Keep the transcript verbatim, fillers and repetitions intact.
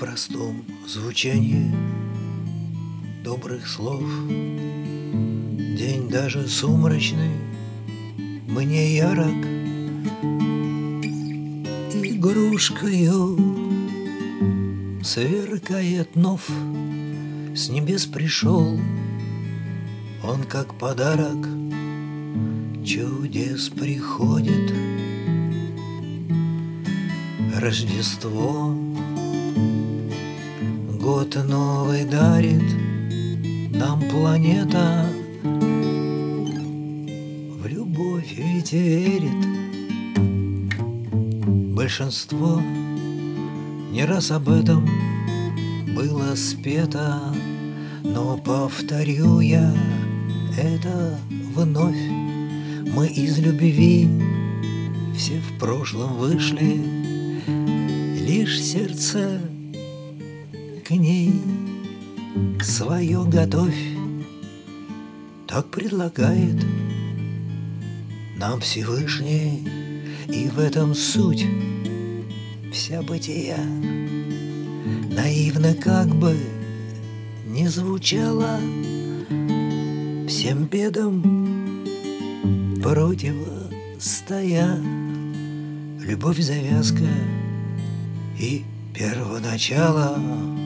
простом звучании добрых слов. День даже сумрачный мне ярок, игрушкою сверкает нов. С небес пришел он, как подарок, чудес приходит. Рождество год новый дарит нам планета. В любовь ведь верит большинство. Не раз об этом было спето, но повторю я это вновь. Мы из любви все в прошлом вышли, лишь сердце к ней свое готовь. Так предлагает нам Всевышний, и в этом суть вся бытия. Наивно как бы не звучало, всем бедам противостоя. Любовь завязка и первоначало.